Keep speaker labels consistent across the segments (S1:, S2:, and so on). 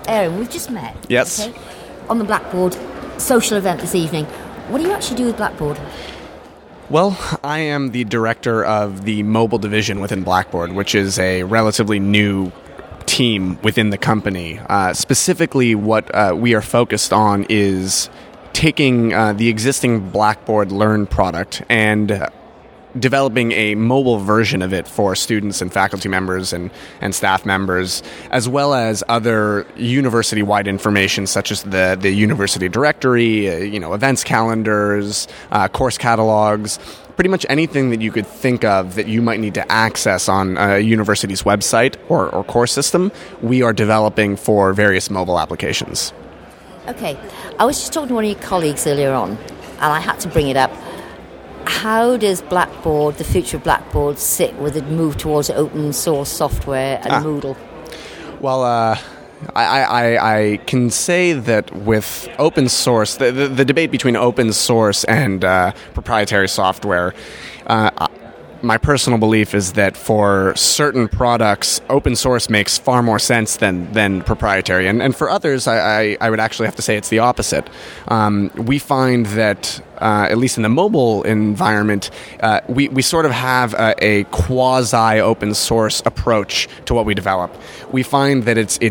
S1: Aaron, we've just met.
S2: Yes.
S1: Okay, on the Blackboard social event this evening. What do you actually do with Blackboard?
S2: Well, I am the director of the mobile division within Blackboard, which is a relatively new team within the company. Specifically, what we are focused on is taking the existing Blackboard Learn product and developing a mobile version of it for students and faculty members and staff members, as well as other university-wide information such as the university directory, events calendars, course catalogs, pretty much anything that you could think of that you might need to access on a university's website or course system, we are developing for various mobile applications.
S1: Okay, I was just talking to one of your colleagues earlier on, and I had to bring it up. How does Blackboard, the future of Blackboard, sit with the move towards open source software and Moodle?
S2: Well, I can say that with open source, the debate between open source and proprietary software, my personal belief is that for certain products, open source makes far more sense than proprietary. And for others, I would actually have to say it's the opposite. We find that, at least in the mobile environment, we sort of have a quasi-open source approach to what we develop. We find that it's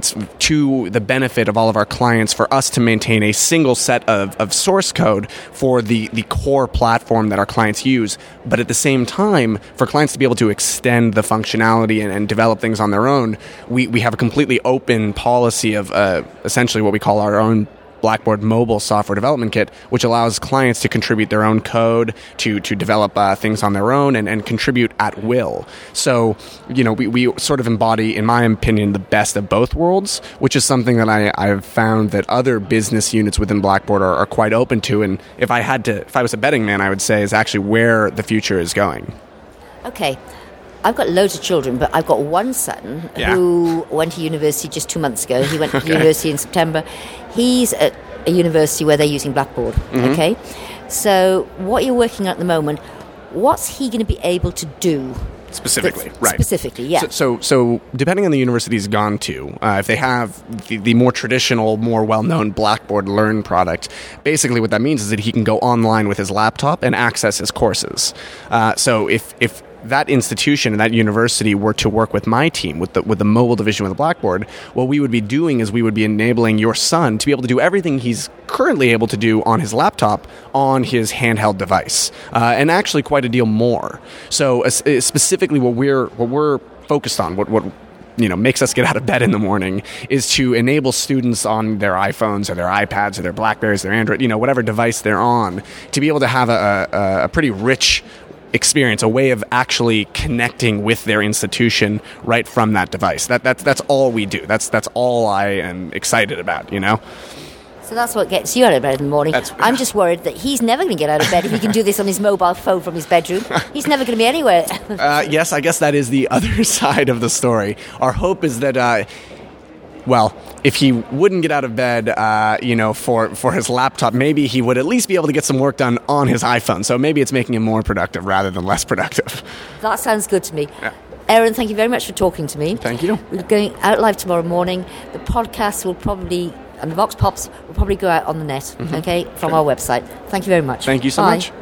S2: to the benefit of all of our clients for us to maintain a single set of source code for the core platform that our clients use, but at the same time, for clients to be able to extend the functionality and develop things on their own, we have a completely open policy of essentially what we call our own Blackboard Mobile Software Development Kit, which allows clients to contribute their own code, to develop things on their own and contribute at will. So, we sort of embody, in my opinion, the best of both worlds, which is something that I've found that other business units within Blackboard are quite open to. And if I was a betting man, I would say is actually where the future is going.
S1: Okay. I've got loads of children, but I've got one son who went to university just 2 months ago. He went to university in September. He's at a university where they're using Blackboard, okay? So what you're working on at the moment, what's he going to be able to do?
S2: Specifically, right.
S1: Specifically, yeah.
S2: So depending on the university he's gone to, if they have the more traditional, more well-known Blackboard Learn product, basically what that means is that he can go online with his laptop and access his courses. So if that institution and that university were to work with my team, with the mobile division with Blackboard, what we would be doing is we would be enabling your son to be able to do everything he's currently able to do on his laptop on his handheld device, and actually quite a deal more. So specifically what we're focused on, what makes us get out of bed in the morning is to enable students on their iPhones or their iPads or their Blackberries, their Android, whatever device they're on, to be able to have a pretty rich experience, a way of actually connecting with their institution right from that device. That's all we do. That's all I am excited about,
S1: So that's what gets you out of bed in the morning. I'm just worried that he's never going to get out of bed if he can do this on his mobile phone from his bedroom. He's never going to be anywhere.
S2: Yes, I guess that is the other side of the story. Our hope is that if he wouldn't get out of bed, for his laptop, maybe he would at least be able to get some work done on his iPhone. So maybe it's making him more productive rather than less productive.
S1: That sounds good to me. Yeah. Aaron, thank you very much for talking to me.
S2: Thank you.
S1: We're going out live tomorrow morning. The podcast will probably, and the Vox Pops will probably go out on the net, from our website. Thank you very much.
S2: Thank you so much.